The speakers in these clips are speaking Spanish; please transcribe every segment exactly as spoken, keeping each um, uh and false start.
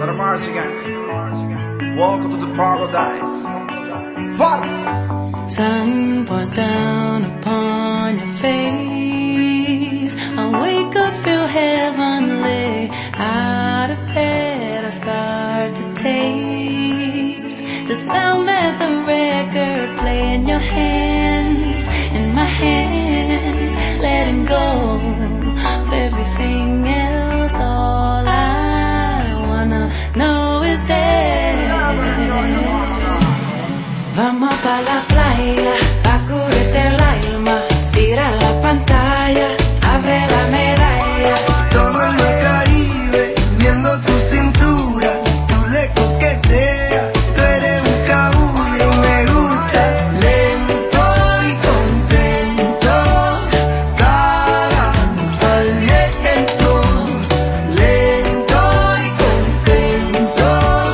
Little Mars again. Welcome to the paradise. Father. Sun pours down upon your face. I wake up, feel heavenly. Out of bed, I start to taste the sound that the record play in your hands, in my hands, letting go of everything else. All I wanna know is this. Vamos pa' la playa, pa' curarte el alma. Cierra la pantalla, abre la medalla. Todo en el Caribe, viendo tu cintura, tú le coqueteas, tú eres un cabullo, me gusta, lento y contento, cara al viento, lento y contento,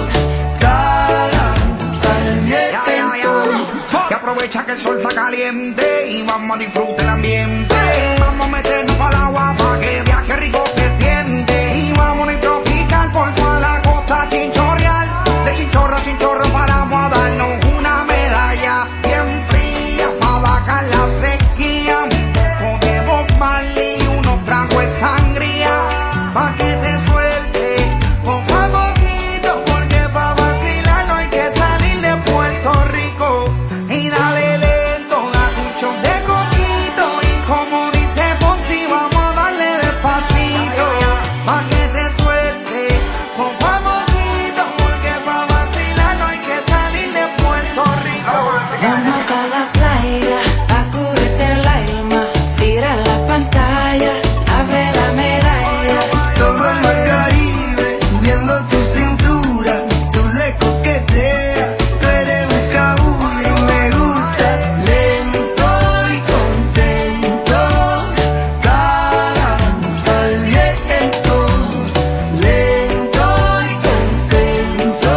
cara al viento. Que aprovecha que el sol está caliente y vamos a disfrutar el ambiente. Vamos a meternos para el agua para que viaje rico se siente. Y vamos a ir tropical por toda la costa chinchorreal. De chinchorro a chinchorro paramos a darnos una medalla bien fría para bajar la sequía. Un poco de Bob Marley y unos tragos de sangría pa' que te suelte poco a poquito, porque pa' vacilar no hay que salir de Puerto Rico. Y dale lento, da un shot de coquito. Y como dice Ponzi, vamos a darle despacito pa' que se suelte poco a poquito, porque pa' vacilar no hay que salir de Puerto Rico. Vamos pa' la playa, pa' curarte el alma. Cierra la pantalla, abre la medalla. Todo en el Caribe, viendo tu cintura, tú le coqueteas, tú eres un cabullo, me gusta, lento y contento, cara al viento, lento y contento,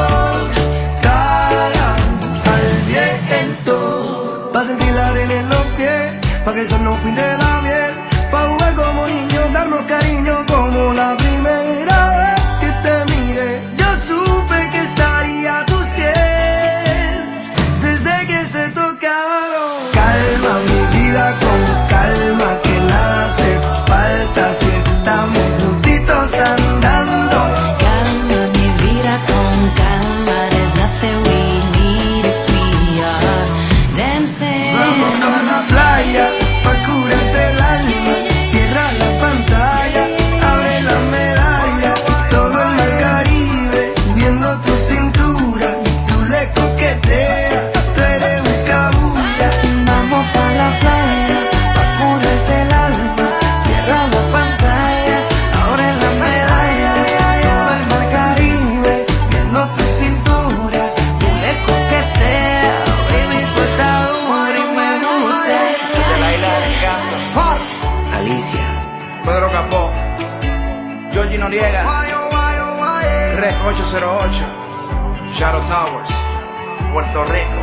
cara al viento. Pa' sentir la arena en los pies, pa' que el sol no pinte la piel, pa' jugar como niños, darnos cariño como la primera vez que te miré. Yo supe que estaría a tus pies desde que se tocaron. Calma mi vida con calma, que nada hace falta si estamos juntitos andando. Calma mi vida con calma. There's nothing we need if we are dancing. Vamos a la playa, pa' curarte el alma. Cierra la pantalla, abre la medalla. Todo en el Caribe, viendo tu cintura, tú le coqueteas, tú eres un cabulla. Vamos pa' la playa, pa' curarte el alma. Cierra la pantalla, abre la medalla. Todo en el Caribe, viendo tu cintura, tú le coqueteas, baby, tú estás dura y me gusta. Father. Alicia. Pedro Capó, Georgie Noriega, Rec ocho cero ocho, Shadow Towers, Puerto Rico.